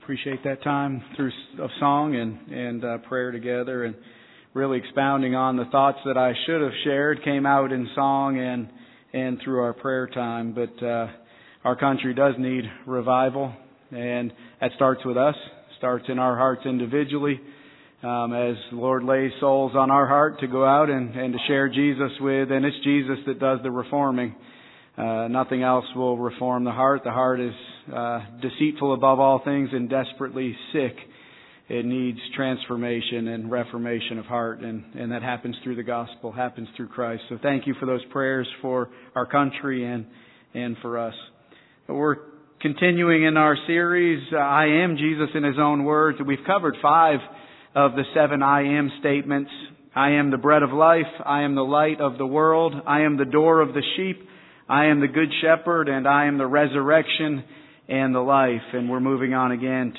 Appreciate that time of song and prayer together, and really expounding on the thoughts that I should have shared came out in song and through our prayer time. But our country does need revival, and that starts with us, starts in our hearts individually. As the Lord lays souls on our heart to go out and to share Jesus with, and it's Jesus that does the reforming. Nothing else will reform the heart. The heart is deceitful above all things and desperately sick. It needs transformation and reformation of heart, and that happens through the gospel, happens through Christ. So thank you for those prayers for our country and for us. But we're continuing in our series, I Am Jesus in His Own Words. We've covered 5 of the 7 I Am statements. I am the bread of life. I am the light of the world. I am the door of the sheep. I am the good shepherd, and I am the resurrection and the life. And we're moving on again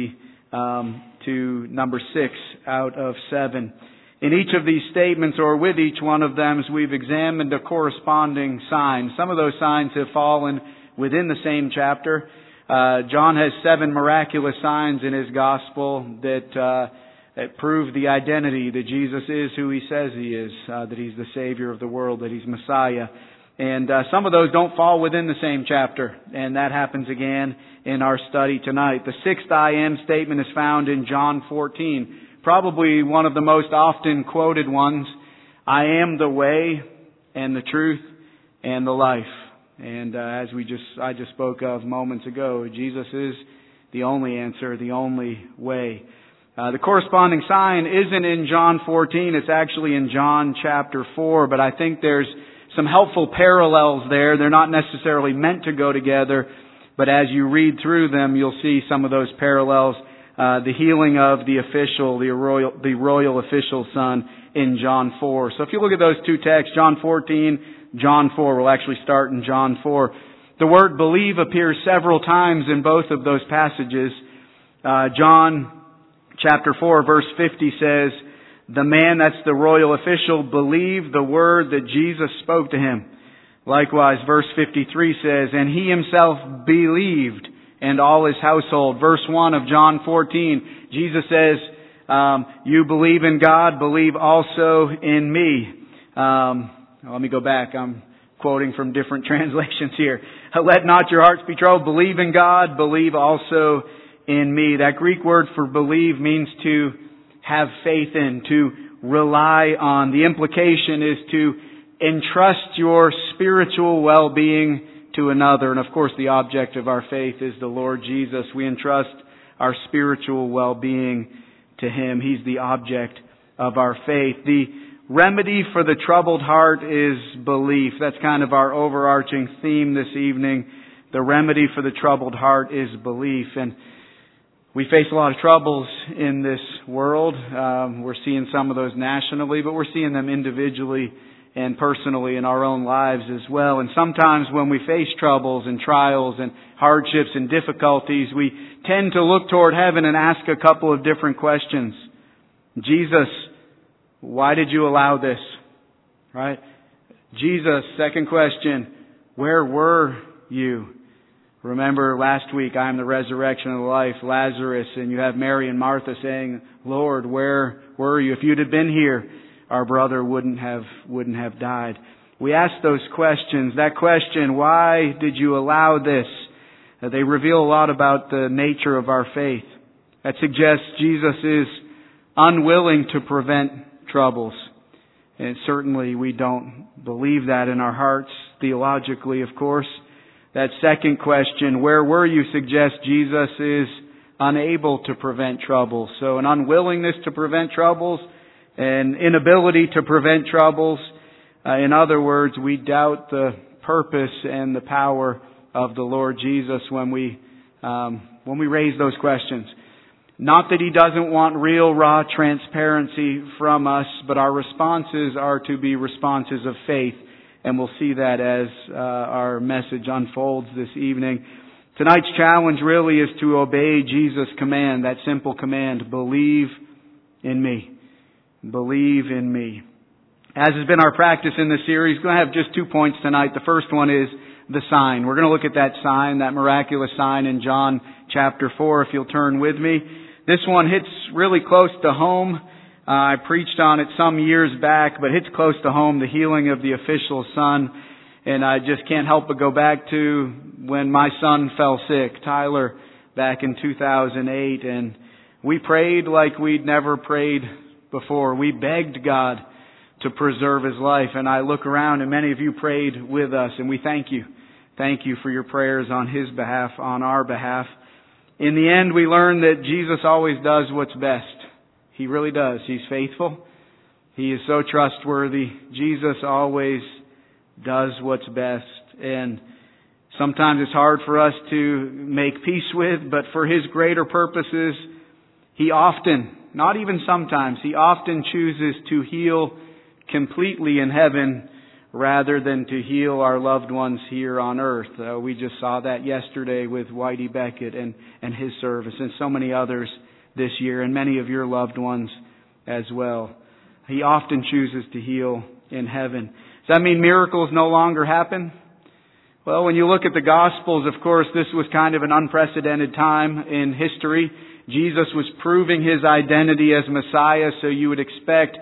to number 6 out of 7. In each of these statements, or with each one of them, we've examined a corresponding sign. Some of those signs have fallen within the same chapter. John has 7 miraculous signs in his gospel that prove the identity that Jesus is who He says He is, that He's the Savior of the world, that He's Messiah. And some of those don't fall within the same chapter, and that happens again in our study tonight. The 6th I Am statement is found in John 14, probably one of the most often quoted ones. I am the way and the truth and the life. And as I just spoke of moments ago, Jesus is the only answer, the only way. The corresponding sign isn't in John 14, it's actually in John chapter 4, but I think there's some helpful parallels there. They're not necessarily meant to go together, but as you read through them, you'll see some of those parallels. The healing of the royal official son in John 4. So if you look at those two texts, John 14, John 4, we'll actually start in John 4. The word believe appears several times in both of those passages. John chapter 4, verse 50 says, the man, that's the royal official, believed the word that Jesus spoke to him. Likewise, verse 53 says, and he himself believed, and all his household. Verse 1 of John 14, Jesus says, you believe in God, believe also in me. Let me go back. I'm quoting from different translations here. Let not your hearts be troubled. Believe in God, believe also in me. That Greek word for believe means to have faith in, to rely on. The implication is to entrust your spiritual well-being to another. And of course, the object of our faith is the Lord Jesus. We entrust our spiritual well-being to Him. He's the object of our faith. The remedy for the troubled heart is belief. That's kind of our overarching theme this evening. The remedy for the troubled heart is belief. And we face a lot of troubles in this world. We're seeing some of those nationally, but we're seeing them individually and personally in our own lives as well. And sometimes when we face troubles and trials and hardships and difficulties, we tend to look toward heaven and ask a couple of different questions. Jesus, why did you allow this? Right? Jesus, second question, where were you? Remember last week, I am the resurrection and the life, Lazarus, and you have Mary and Martha saying, Lord, where were you? If you'd have been here, our brother wouldn't have died. We ask those questions. That question, why did you allow this? They reveal a lot about the nature of our faith. That suggests Jesus is unwilling to prevent troubles. And certainly we don't believe that in our hearts, theologically, of course. That second question, where were you, suggests Jesus is unable to prevent troubles. So an unwillingness to prevent troubles, an inability to prevent troubles. In other words, we doubt the purpose and the power of the Lord Jesus when we raise those questions. Not that He doesn't want real, raw transparency from us, but our responses are to be responses of faith. And we'll see that as our message unfolds this evening. Tonight's challenge really is to obey Jesus' command, that simple command, believe in me. Believe in me. As has been our practice in this series, we're going to have just 2 points tonight. The first one is the sign. We're going to look at that sign, that miraculous sign in John chapter 4, if you'll turn with me. This one hits really close to home. I preached on it some years back, but hits close to home, the healing of the official's son. And I just can't help but go back to when my son fell sick, Tyler, back in 2008. And we prayed like we'd never prayed before. We begged God to preserve his life. And I look around and many of you prayed with us, and we thank you. Thank you for your prayers on his behalf, on our behalf. In the end, we learn that Jesus always does what's best. He really does. He's faithful. He is so trustworthy. Jesus always does what's best. And sometimes it's hard for us to make peace with, but for his greater purposes, he often, not even sometimes, he often chooses to heal completely in heaven rather than to heal our loved ones here on earth. We just saw that yesterday with Whitey Beckett and his service, and so many others this year, and many of your loved ones as well. He often chooses to heal in heaven. Does that mean miracles no longer happen? Well, when you look at the Gospels, of course, this was kind of an unprecedented time in history. Jesus was proving his identity as Messiah, so you would expect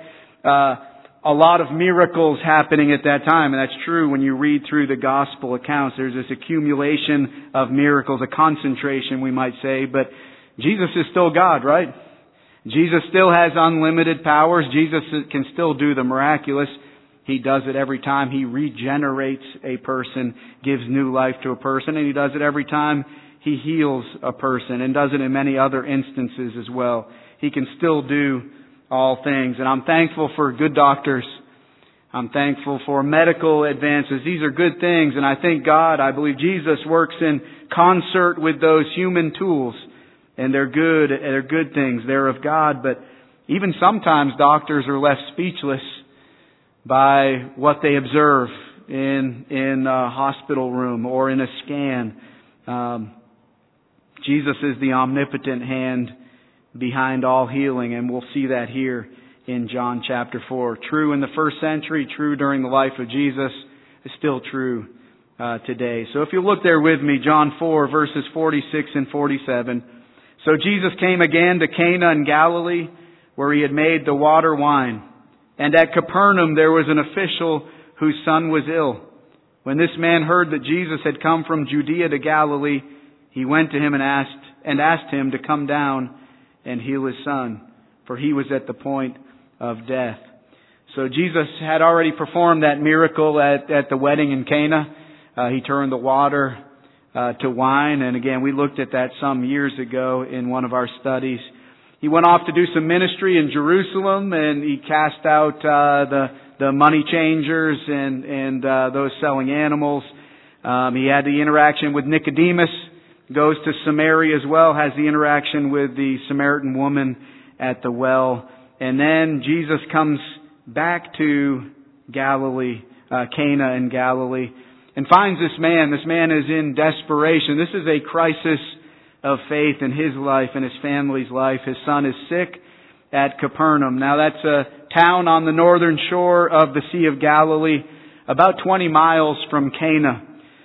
a lot of miracles happening at that time. And that's true when you read through the Gospel accounts. There's this accumulation of miracles, a concentration, we might say. But Jesus is still God, right? Jesus still has unlimited powers. Jesus can still do the miraculous. He does it every time he regenerates a person, gives new life to a person, and he does it every time he heals a person, and does it in many other instances as well. He can still do all things. And I'm thankful for good doctors. I'm thankful for medical advances. These are good things, and I thank God. I believe Jesus works in concert with those human tools, and they're good things. They're of God, but even sometimes doctors are left speechless by what they observe in a hospital room or in a scan. Jesus is the omnipotent hand behind all healing, and we'll see that here in John chapter 4. True in the first century, true during the life of Jesus, is still true today. So if you look there with me, John 4, verses 46 and 47. So Jesus came again to Cana in Galilee, where he had made the water wine. And at Capernaum there was an official whose son was ill. When this man heard that Jesus had come from Judea to Galilee, he went to him and asked him to come down and heal his son, for he was at the point of death. So Jesus had already performed that miracle at the wedding in Cana. He turned the water to wine, and again, we looked at that some years ago in one of our studies. He went off to do some ministry in Jerusalem, and he cast out the money changers and those selling animals. He had the interaction with Nicodemus, goes to Samaria as well, has the interaction with the Samaritan woman at the well. And then Jesus comes back to Galilee, Cana in Galilee, and finds this man. This man is in desperation. This is a crisis of faith in his life and his family's life. His son is sick at Capernaum. Now that's a town on the northern shore of the Sea of Galilee, about 20 miles from Cana.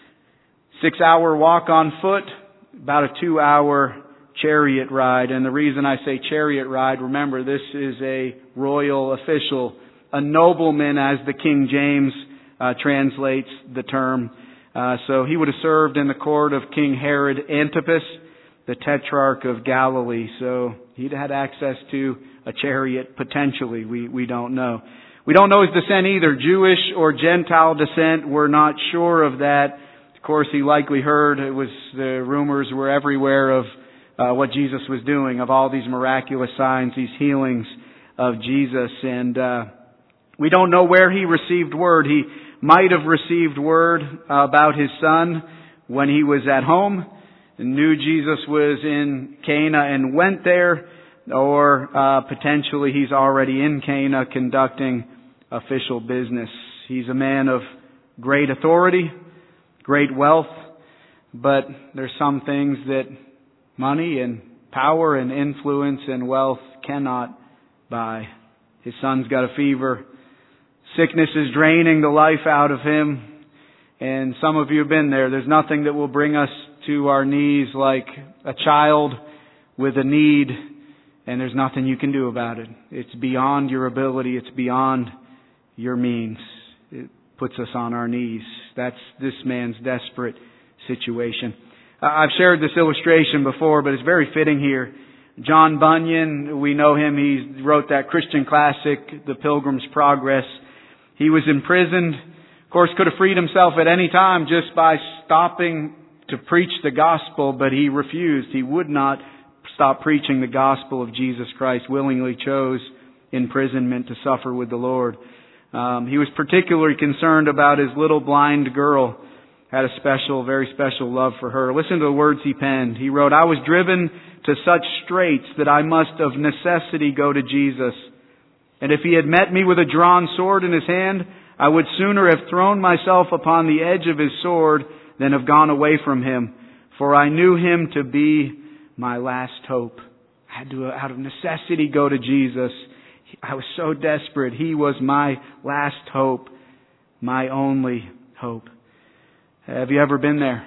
6-hour walk on foot, about a 2-hour chariot ride. And the reason I say chariot ride, remember, this is a royal official, a nobleman, as the King James translates the term. So he would have served in the court of King Herod Antipas, the Tetrarch of Galilee. So he'd had access to a chariot, potentially. We don't know. We don't know his descent either, Jewish or Gentile descent. We're not sure of that. Of course, he likely heard, the rumors were everywhere of what Jesus was doing, of all these miraculous signs, these healings of Jesus. And we don't know where he received word. He might have received word about his son when he was at home and knew Jesus was in Cana and went there, or potentially he's already in Cana conducting official business. He's a man of great authority, great wealth, but there's some things that money and power and influence and wealth cannot buy. His son's got a fever. Sickness is draining the life out of him. And some of you have been there. There's nothing that will bring us to our knees like a child with a need, and there's nothing you can do about it. It's beyond your ability. It's beyond your means. It puts us on our knees. That's this man's desperate situation. I've shared this illustration before, but it's very fitting here. John Bunyan, we know him. He wrote that Christian classic, The Pilgrim's Progress. He was imprisoned. Of course, could have freed himself at any time just by stopping to preach the gospel, but he refused. He would not stop preaching the gospel of Jesus Christ, willingly chose imprisonment to suffer with the Lord. He was particularly concerned about his little blind girl. Had a special, very special love for her. Listen to the words he penned. He wrote, "I was driven to such straits that I must of necessity go to Jesus. And if he had met me with a drawn sword in his hand, I would sooner have thrown myself upon the edge of his sword than have gone away from him. For I knew him to be my last hope." I had to, out of necessity, go to Jesus. I was so desperate. He was my last hope, my only hope. Have you ever been there?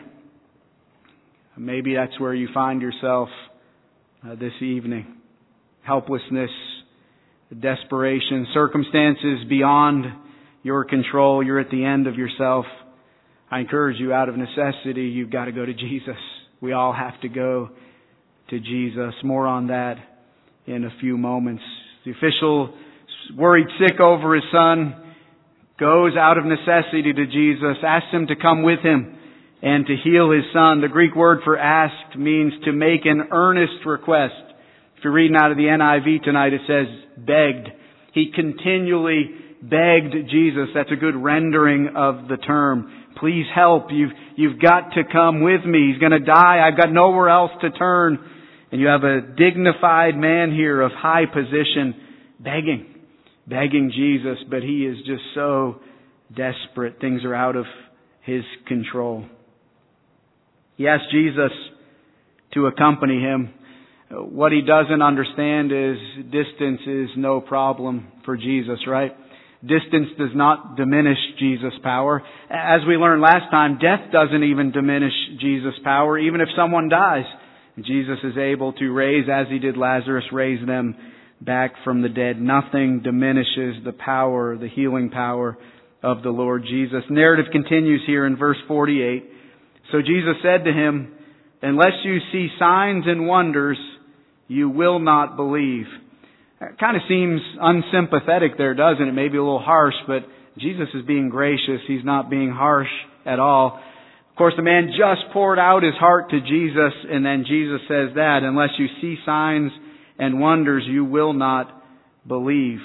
Maybe that's where you find yourself this evening. Helplessness, desperation, circumstances beyond your control. You're at the end of yourself. I encourage you, out of necessity, you've got to go to Jesus. We all have to go to Jesus. More on that in a few moments. The official, worried sick over his son, goes out of necessity to Jesus, asks him to come with him and to heal his son. The Greek word for asked means to make an earnest request. If you're reading out of the NIV tonight, it says begged. He continually begged Jesus. That's a good rendering of the term. Please help. You've got to come with me. He's going to die. I've got nowhere else to turn. And you have a dignified man here of high position begging Jesus, but he is just so desperate. Things are out of his control. He asks Jesus to accompany him. What he doesn't understand is distance is no problem for Jesus, right? Distance does not diminish Jesus' power. As we learned last time, death doesn't even diminish Jesus' power, even if someone dies. Jesus is able to raise, as he did Lazarus, raise them back from the dead. Nothing diminishes the power, the healing power of the Lord Jesus. Narrative continues here in verse 48. So Jesus said to him, "Unless you see signs and wonders, you will not believe." It kind of seems unsympathetic there, doesn't it? Maybe a little harsh, but Jesus is being gracious. He's not being harsh at all. Of course, the man just poured out his heart to Jesus, and then Jesus says that, unless you see signs and wonders, you will not believe.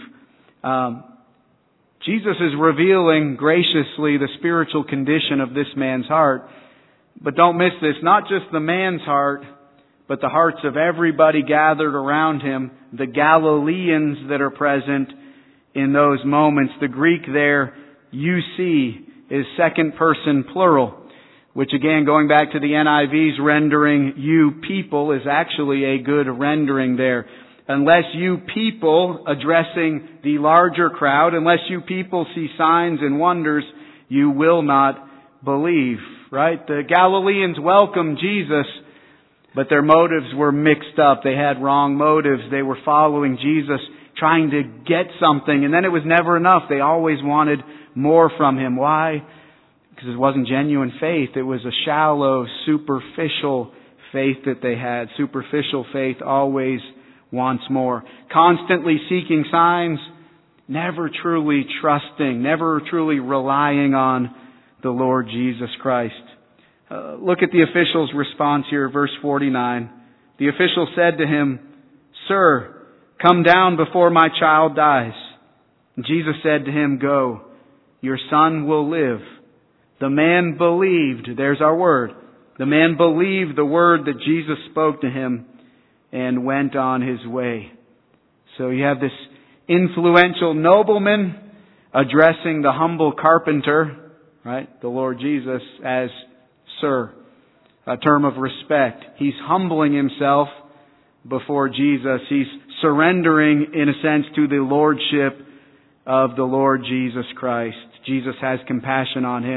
Jesus is revealing graciously the spiritual condition of this man's heart. But don't miss this, not just the man's heart, but the hearts of everybody gathered around him, the Galileans that are present in those moments. The Greek there, you see, is second person plural, which again, going back to the NIV's rendering, you people, is actually a good rendering there. Unless you people, addressing the larger crowd, unless you people see signs and wonders, you will not believe. Right? The Galileans welcomed Jesus, but their motives were mixed up. They had wrong motives. They were following Jesus, trying to get something, and then it was never enough. They always wanted more from Him. Why? Because it wasn't genuine faith. It was a shallow, superficial faith that they had. Superficial faith always wants more. Constantly seeking signs, never truly trusting, never truly relying on the Lord Jesus Christ. Look at the official's response here, verse 49. The official said to him, "Sir, come down before my child dies." And Jesus said to him, "Go, your son will live." The man believed, there's our word. The man believed the word that Jesus spoke to him and went on his way. So you have this influential nobleman addressing the humble carpenter, right? The Lord Jesus as Sir, a term of respect. He's humbling himself before Jesus. He's surrendering, in a sense, to the lordship of the Lord Jesus Christ. Jesus has compassion on him,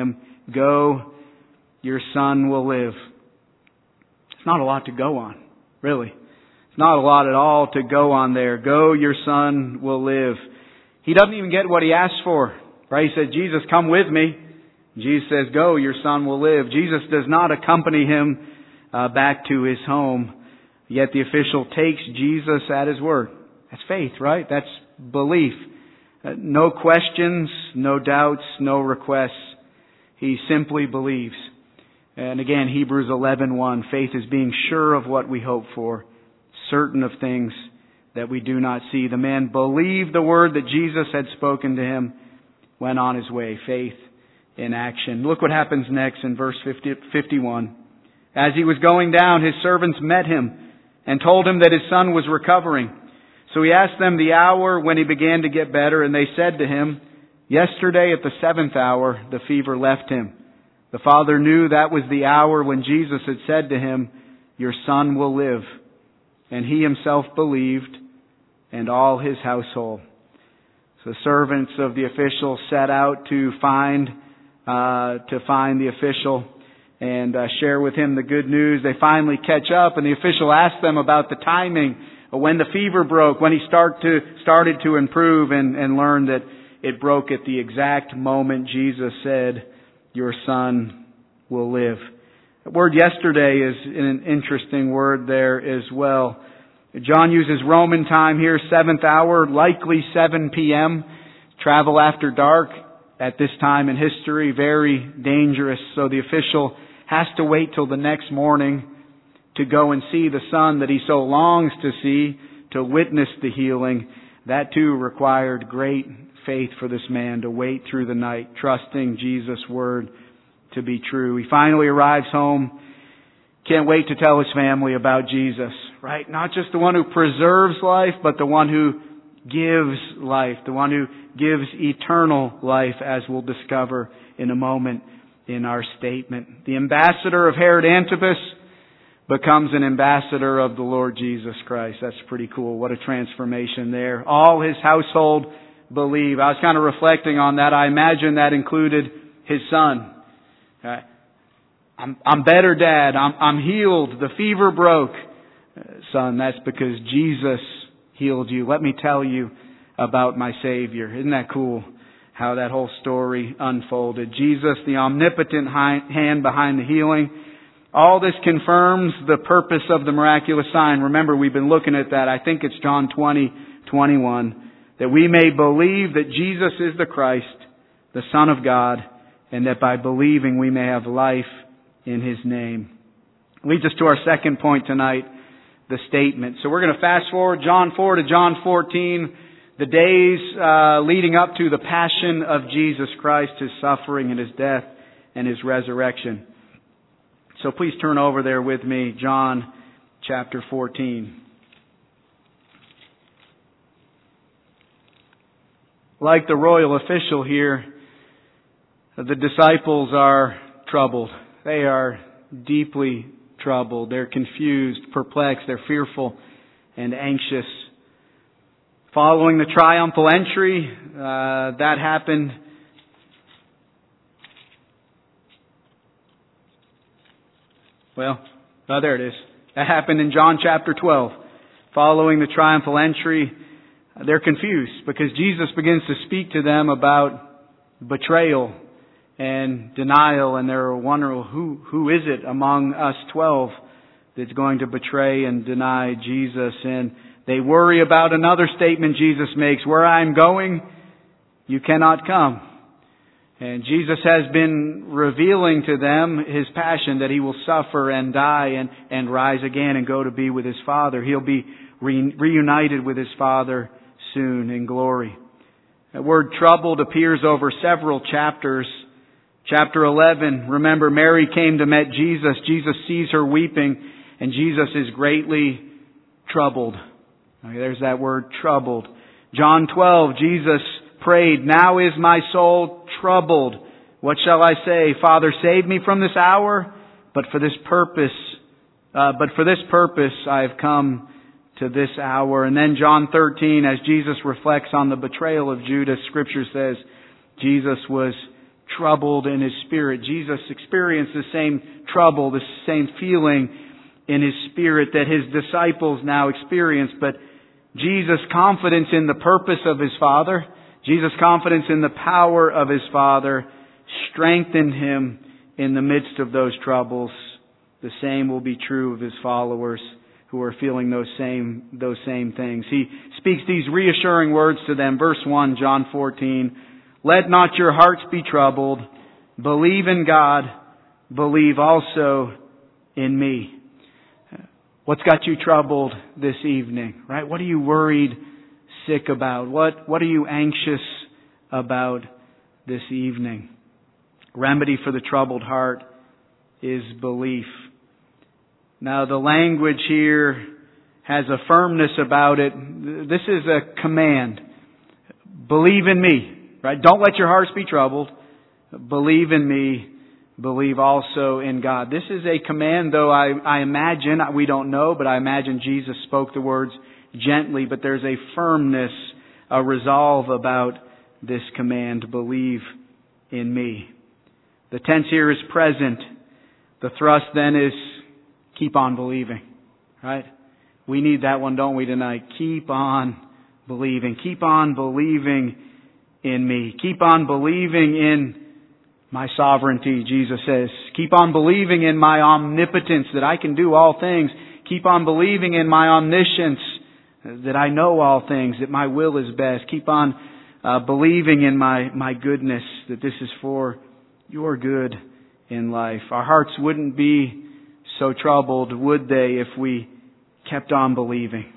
Go, your son will live. It's not a lot to go on, really. It's not a lot at all to go on there. Go, your son will live. He doesn't even get what he asks for. Right? He said, Jesus, come with me. Jesus says, go, your son will live. Jesus does not accompany him back to his home. Yet the official takes Jesus at his word. That's faith, right? That's belief. No questions, no doubts, no requests. He simply believes. And again, Hebrews 11:1, faith is being sure of what we hope for, certain of things that we do not see. The man believed the word that Jesus had spoken to him, went on his way. Faith in action. Look what happens next in verse 51. As he was going down, his servants met him and told him that his son was recovering. So he asked them the hour when he began to get better, and they said to him, yesterday at the 7th hour, the fever left him. The father knew that was the hour when Jesus had said to him, your son will live. And he himself believed, and all his household. So the servants of the official set out to find the official and share with him the good news. They finally catch up, and the official asks them about the timing of when the fever broke, when he started to improve, and learned that it broke at the exact moment Jesus said, your son will live. The word yesterday is an interesting word there as well. John uses Roman time here, 7th hour, likely 7 p.m. Travel after dark at this time in history, very dangerous. So the official has to wait till the next morning to go and see the son that he so longs to see, to witness the healing. That too required great faith for this man to wait through the night, trusting Jesus' word to be true. He finally arrives home. Can't wait to tell his family about Jesus, right? Not just the one who preserves life, but the one who gives life, the one who gives eternal life, as we'll discover in a moment in our statement. The ambassador of Herod Antipas becomes an ambassador of the Lord Jesus Christ. That's pretty cool. What a transformation there. All his household believe. I was kind of reflecting on that. I imagine that included his son. I'm better, Dad. I'm healed. The fever broke. Son, that's because Jesus healed you. Let me tell you about my Savior. Isn't that cool how that whole story unfolded? Jesus, the omnipotent hand behind the healing. All this confirms the purpose of the miraculous sign. Remember, we've been looking at that. I think it's John 20:21. That we may believe that Jesus is the Christ, the Son of God, and that by believing we may have life in His name. Leads us to our second point tonight, the statement. So we're going to fast forward John 4 to John 14, the days leading up to the passion of Jesus Christ, His suffering and His death and His resurrection. So please turn over there with me, John chapter 14. Like the royal official here, the disciples are troubled. They are deeply troubled. They're confused, perplexed, they're fearful and anxious. Following the triumphal entry, that happened. There it is. That happened in John chapter 12. Following the triumphal entry, they're confused because Jesus begins to speak to them about betrayal and denial, and they're wondering, who is it among us 12 that's going to betray and deny Jesus? And they worry about another statement Jesus makes, where I'm going, you cannot come. And Jesus has been revealing to them His passion, that He will suffer and die and rise again and go to be with His Father. He'll be reunited with His Father soon in glory. The word troubled appears over several chapters. Chapter 11, remember, Mary came to meet Jesus. Jesus sees her weeping, and Jesus is greatly troubled. Okay, there's that word, troubled. John 12, Jesus prayed, now is my soul troubled. What shall I say? Father, save me from this hour, but for this purpose I have come to this hour. And then John 13, as Jesus reflects on the betrayal of Judas, Scripture says Jesus was troubled in his spirit. Jesus experienced the same trouble, the same feeling in his spirit that his disciples now experience. But Jesus' confidence in the purpose of his Father, Jesus' confidence in the power of his Father, strengthened him in the midst of those troubles. The same will be true of his followers who are feeling those same things. He speaks these reassuring words to them. Verse 1, John 14. Let not your hearts be troubled. Believe in God. Believe also in me. What's got you troubled this evening? Right? What are you worried, sick about? What are you anxious about this evening? Remedy for the troubled heart is belief. Now the language here has a firmness about it. This is a command. Believe in me. Right? Don't let your hearts be troubled. Believe in me. Believe also in God. This is a command, though I imagine, we don't know, but I imagine Jesus spoke the words gently, but there's a firmness, a resolve about this command. Believe in me. The tense here is present. The thrust then is keep on believing. Right? We need that one, don't we, tonight? Keep on believing. Keep on believing in me. Keep on believing in my sovereignty, Jesus says. Keep on believing in my omnipotence, that I can do all things. Keep on believing in my omniscience, that I know all things, that my will is best. Keep on believing in my goodness, that this is for your good in life. Our hearts wouldn't be so troubled, would they, if we kept on believing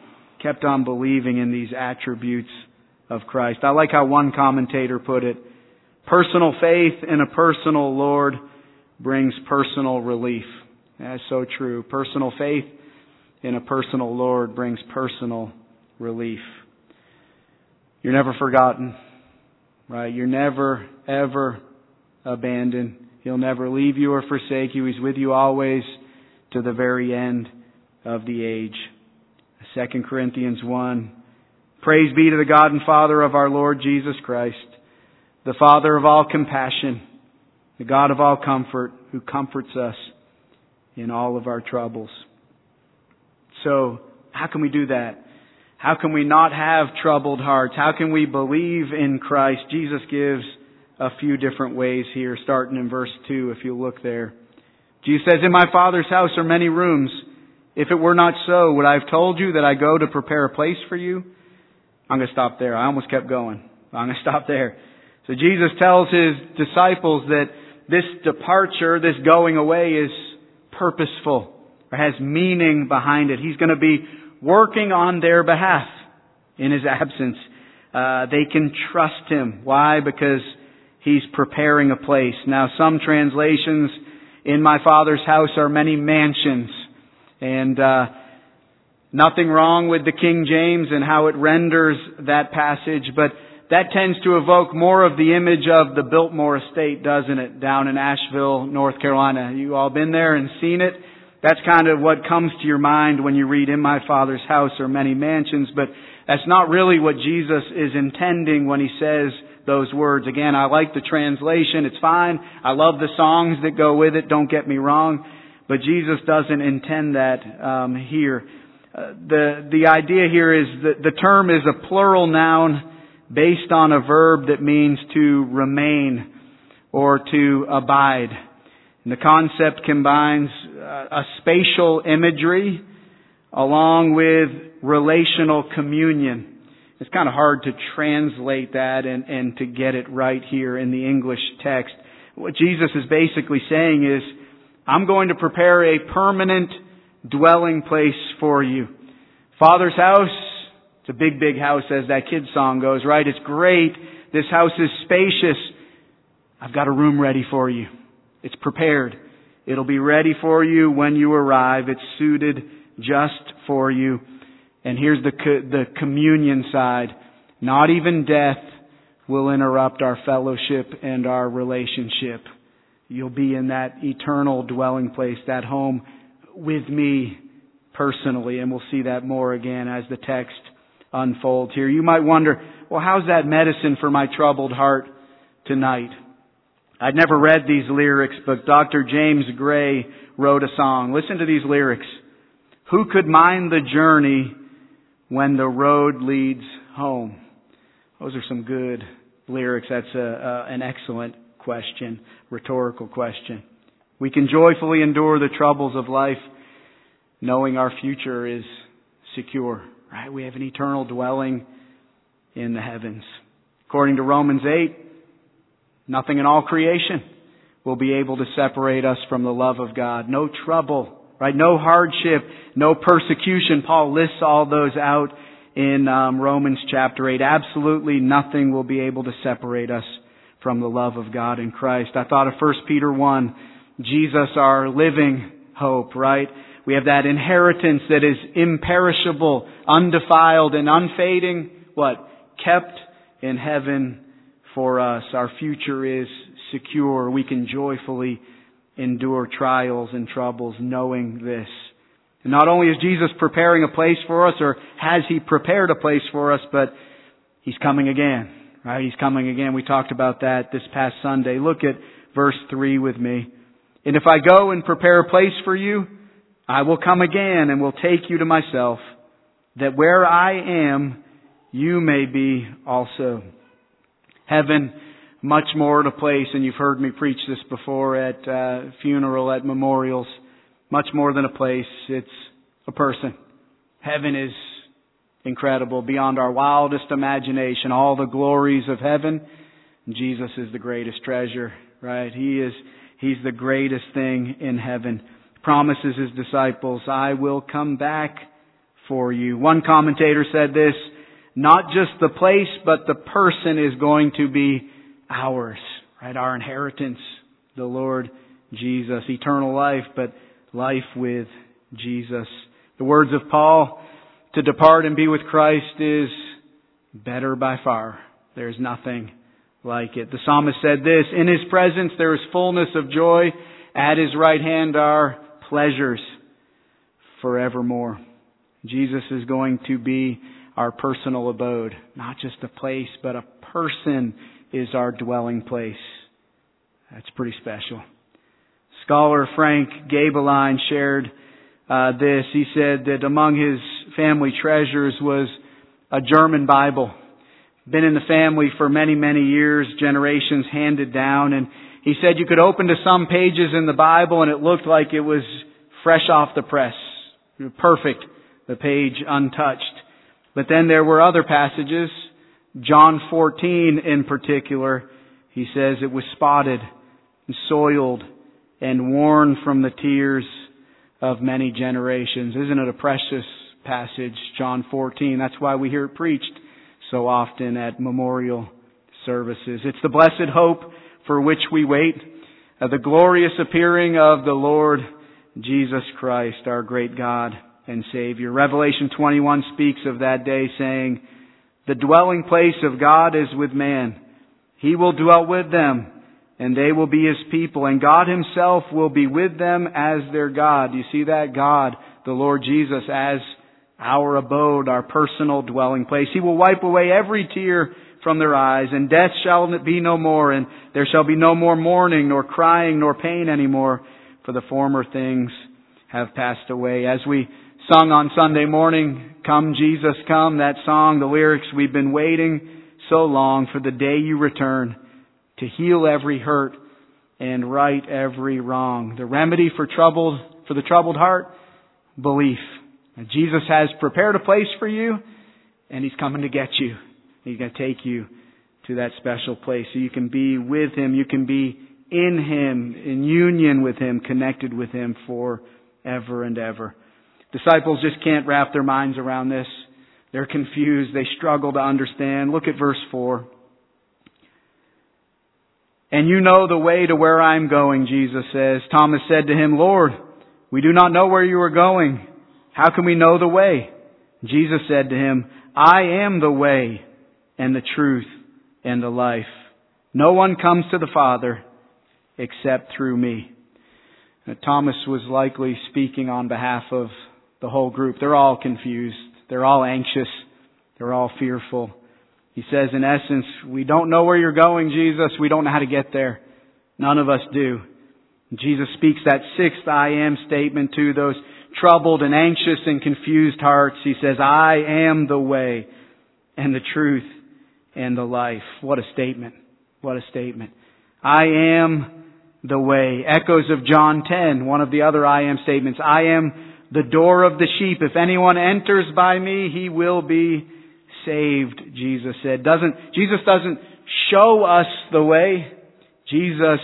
in these attributes of Christ. I like how one commentator put it. Personal faith in a personal Lord brings personal relief. That's so true. Personal faith in a personal Lord brings personal relief. You're never forgotten, right? You're never, ever abandoned. He'll never leave you or forsake you. He's with you always to the very end of the age. 2 Corinthians 1. Praise be to the God and Father of our Lord Jesus Christ, the Father of all compassion, the God of all comfort, who comforts us in all of our troubles. So, how can we do that? How can we not have troubled hearts? How can we believe in Christ? Jesus gives a few different ways here, starting in verse 2, if you look there. Jesus says, in my Father's house are many rooms. If it were not so, would I have told you that I go to prepare a place for you? I'm going to stop there. I almost kept going. I'm going to stop there. So Jesus tells His disciples that this departure, this going away is purposeful, or has meaning behind it. He's going to be working on their behalf in His absence. They can trust Him. Why? Because He's preparing a place. Now, some translations, in my Father's house are many mansions. And nothing wrong with the King James and how it renders that passage, but that tends to evoke more of the image of the Biltmore Estate, doesn't it? Down in Asheville, North Carolina. You all been there and seen it? That's kind of what comes to your mind when you read, in my Father's house are many mansions, but that's not really what Jesus is intending when He says those words. Again, I like the translation. It's fine. I love the songs that go with it. Don't get me wrong. But Jesus doesn't intend that here. The idea here is that the term is a plural noun based on a verb that means to remain or to abide. And the concept combines a spatial imagery along with relational communion. It's kind of hard to translate that and to get it right here in the English text. What Jesus is basically saying is, I'm going to prepare a permanent dwelling place for you. Father's house, it's a big, big house as that kid's song goes, right? It's great. This house is spacious. I've got a room ready for you. It's prepared. It'll be ready for you when you arrive. It's suited just for you. And here's the communion side. Not even death will interrupt our fellowship and our relationship. You'll be in that eternal dwelling place, that home with me personally. And we'll see that more again as the text unfolds here. You might wonder, well, how's that medicine for my troubled heart tonight? I'd never read these lyrics, but Dr. James Gray wrote a song. Listen to these lyrics. Who could mind the journey when the road leads home? Those are some good lyrics. That's an excellent question, rhetorical question. We can joyfully endure the troubles of life knowing our future is secure, right? We have an eternal dwelling in the heavens. According to Romans 8, nothing in all creation will be able to separate us from the love of God. No trouble, right? No hardship, no persecution. Paul lists all those out in Romans chapter 8. Absolutely nothing will be able to separate us from the love of God in Christ. I thought of 1 Peter 1, Jesus our living hope, right? We have that inheritance that is imperishable, undefiled, and unfading. What? Kept in heaven for us. Our future is secure. We can joyfully endure trials and troubles knowing this. And not only is Jesus preparing a place for us, or has He prepared a place for us, but He's coming again. Right? He's coming again. We talked about that this past Sunday. Look at verse 3 with me. And if I go and prepare a place for you, I will come again and will take you to myself, that where I am, you may be also. Heaven, much more to place, and you've heard me preach this before at funeral, at memorials. Much more than a place, it's a person. Heaven is incredible, beyond our wildest imagination. All the glories of heaven. Jesus is the greatest treasure, right? He's the greatest thing in heaven. Promises His disciples, I will come back for you. One commentator said this, not just the place, but the person is going to be ours, right? Our inheritance, the Lord Jesus. Eternal life, but life with Jesus. The words of Paul, to depart and be with Christ is better by far. There's nothing like it. The psalmist said this, in His presence there is fullness of joy. At His right hand are pleasures forevermore. Jesus is going to be our personal abode. Not just a place, but a person is our dwelling place. That's pretty special. Scholar Frank Gabeline shared this. He said that among his family treasures was a German Bible. Been in the family for many, many years, generations handed down. And he said you could open to some pages in the Bible and it looked like it was fresh off the press. Perfect. The page untouched. But then there were other passages, John 14 in particular, he says it was spotted and soiled and worn from the tears of many generations. Isn't it a precious passage, John 14? That's why we hear it preached so often at memorial services. It's the blessed hope for which we wait, the glorious appearing of the Lord Jesus Christ, our great God and Savior. Revelation 21 speaks of that day saying, the dwelling place of God is with man. He will dwell with them, and they will be His people, and God Himself will be with them as their God. You see that? God, the Lord Jesus, as our abode, our personal dwelling place. He will wipe away every tear from their eyes, and death shall be no more, and there shall be no more mourning, nor crying, nor pain anymore, for the former things have passed away. As we sung on Sunday morning, Come Jesus Come, that song, the lyrics, we've been waiting so long for the day you return to heal every hurt and right every wrong. The remedy for the troubled heart, belief. And Jesus has prepared a place for you, and He's coming to get you. He's going to take you to that special place so you can be with Him, you can be in Him, in union with Him, connected with Him forever and ever. Disciples just can't wrap their minds around this. They're confused. They struggle to understand. Look at verse 4. And you know the way to where I'm going, Jesus says. Thomas said to Him, Lord, we do not know where you are going. How can we know the way? Jesus said to him, I am the way and the truth and the life. No one comes to the Father except through me. Now, Thomas was likely speaking on behalf of the whole group. They're all confused. They're all anxious. They're all fearful. He says, in essence, we don't know where you're going, Jesus. We don't know how to get there. None of us do. Jesus speaks that sixth I am statement to those troubled and anxious and confused hearts. He says, I am the way and the truth and the life. What a statement. What a statement. I am the way. Echoes of John 10, one of the other I am statements. I am the door of the sheep. If anyone enters by me, he will be saved, Jesus said. Jesus doesn't show us the way. Jesus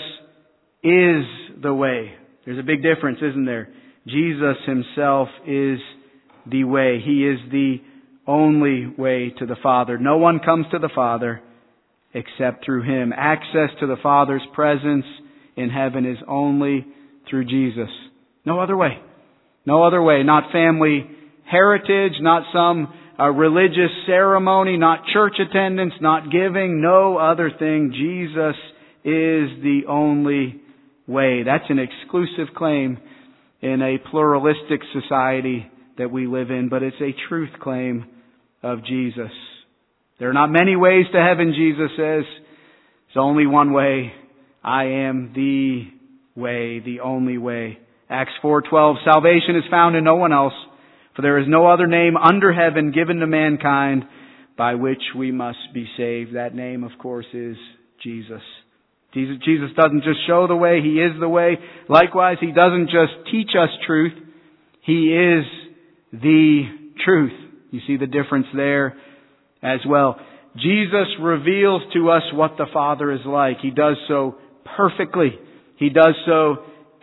is the way. There's a big difference, isn't there? Jesus Himself is the way. He is the only way to the Father. No one comes to the Father except through Him. Access to the Father's presence in heaven is only through Jesus. No other way. No other way. Not family heritage, not some religious ceremony, not church attendance, not giving. No other thing. Jesus is the only way. That's an exclusive claim in a pluralistic society that we live in, but it's a truth claim of Jesus. There are not many ways to heaven, Jesus says. There's only one way. I am the way, the only way. Acts 4:12, salvation is found in no one else, for there is no other name under heaven given to mankind by which we must be saved. That name, of course, is Jesus. Jesus doesn't just show the way, He is the way. Likewise, He doesn't just teach us truth. He is the truth. You see the difference there as well. Jesus reveals to us what the Father is like. He does so perfectly. He does so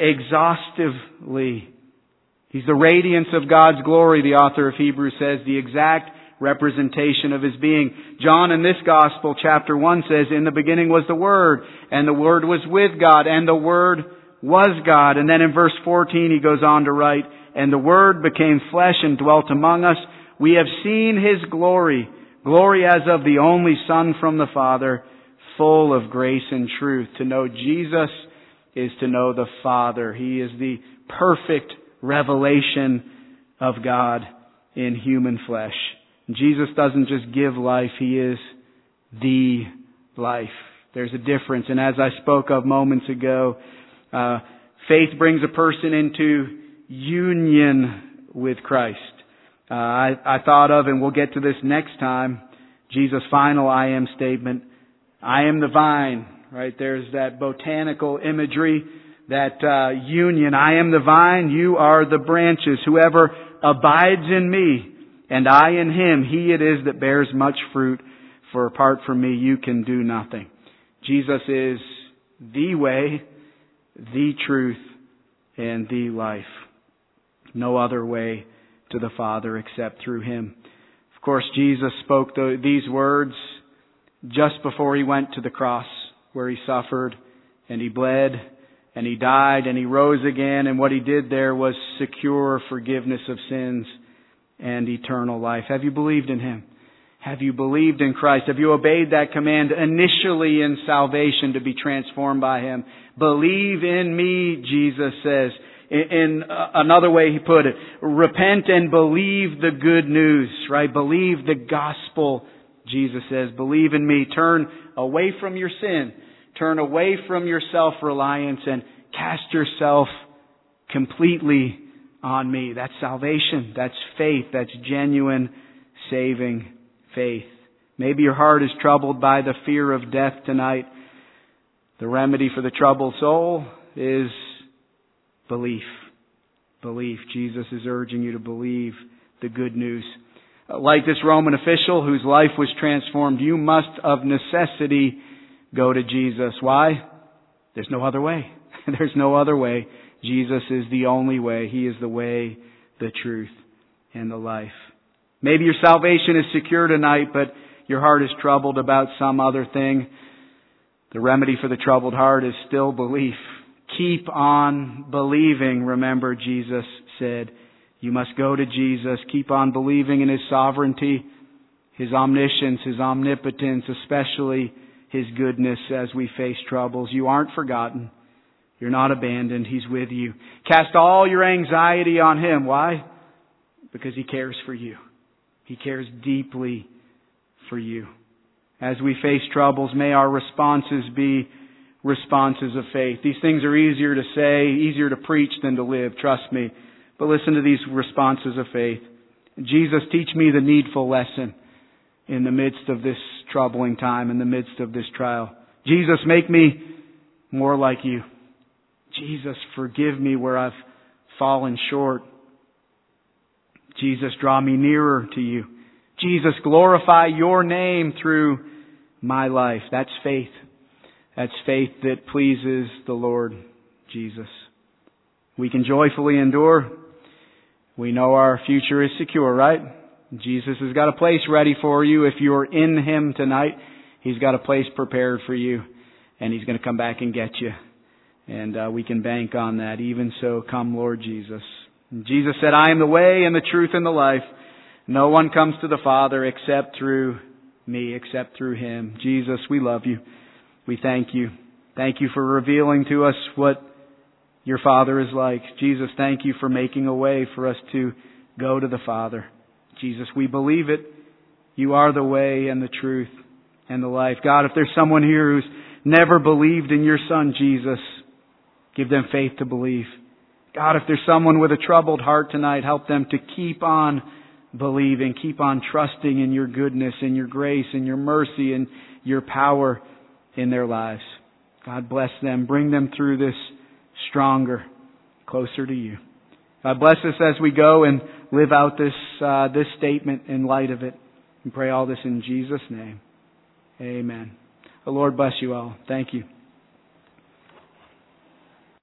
exhaustively. He's the radiance of God's glory, the author of Hebrews says, the exact representation of His being. John in this Gospel, chapter 1 says, in the beginning was the Word, and the Word was with God, and the Word was God. And then in verse 14 he goes on to write, and the Word became flesh and dwelt among us. We have seen His glory, glory as of the only Son from the Father, full of grace and truth. To know Jesus is to know the Father. He is the perfect revelation of God in human flesh. Jesus doesn't just give life, He is the life. There's a difference. And as I spoke of moments ago, faith brings a person into union with Christ. I thought of, and we'll get to this next time, Jesus' final I am statement. I am the vine, right? There's that botanical imagery, that union. I am the vine, you are the branches. Whoever abides in me, and I in him, he it is that bears much fruit, for apart from me you can do nothing. Jesus is the way, the truth, and the life. No other way to the Father except through Him. Of course, Jesus spoke these words just before He went to the cross, where He suffered, and He bled, and He died, and He rose again, and what He did there was secure forgiveness of sins and eternal life. Have you believed in Him? Have you believed in Christ? Have you obeyed that command initially in salvation to be transformed by Him? Believe in me, Jesus says. In another way He put it, repent and believe the good news, right? Believe the gospel, Jesus says. Believe in me. Turn away from your sin. Turn away from your self-reliance and cast yourself completely on me. That's salvation. That's faith. That's genuine saving faith. Maybe your heart is troubled by the fear of death tonight. The remedy for the troubled soul is belief. Belief. Jesus is urging you to believe the good news. Like this Roman official whose life was transformed, you must of necessity go to Jesus. Why? There's no other way. There's no other way. Jesus is the only way. He is the way, the truth, and the life. Maybe your salvation is secure tonight, but your heart is troubled about some other thing. The remedy for the troubled heart is still belief. Keep on believing. Remember, Jesus said, you must go to Jesus. Keep on believing in His sovereignty, His omniscience, His omnipotence, especially His goodness as we face troubles. You aren't forgotten. You're not abandoned. He's with you. Cast all your anxiety on Him. Why? Because He cares for you. He cares deeply for you. As we face troubles, may our responses be responses of faith. These things are easier to say, easier to preach than to live, trust me. But listen to these responses of faith. Jesus, teach me the needful lesson in the midst of this troubling time, in the midst of this trial. Jesus, make me more like you. Jesus, forgive me where I've fallen short. Jesus, draw me nearer to you. Jesus, glorify your name through my life. That's faith. That's faith that pleases the Lord Jesus. We can joyfully endure. We know our future is secure, right? Jesus has got a place ready for you. If you're in Him tonight, He's got a place prepared for you. And He's going to come back and get you. And we can bank on that. Even so, come Lord Jesus. And Jesus said, I am the way and the truth and the life. No one comes to the Father except through me, except through Him. Jesus, we love you. We thank you. Thank you for revealing to us what your Father is like. Jesus, thank you for making a way for us to go to the Father. Jesus, we believe it. You are the way and the truth and the life. God, if there's someone here who's never believed in your Son, Jesus, give them faith to believe. God, if there's someone with a troubled heart tonight, help them to keep on believing, keep on trusting in your goodness, in your grace, in your mercy, and your power in their lives. God bless them. Bring them through this stronger, closer to you. God bless us as we go and live out this statement in light of it. We pray all this in Jesus' name. Amen. The Lord bless you all. Thank you.